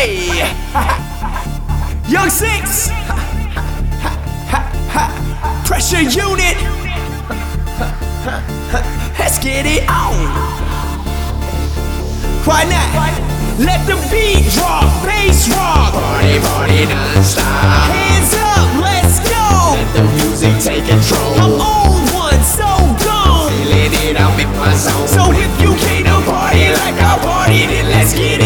Hey, Young Six, Pressure Unit. Let's get it on. Why not? Let the beat drop, bass rock. Party, party non-stop. Hands up, let's go. Let the music take control. I'm on one, so gone. Feeling it, I'm in my zone. So if you came to party like I party, then let's get it.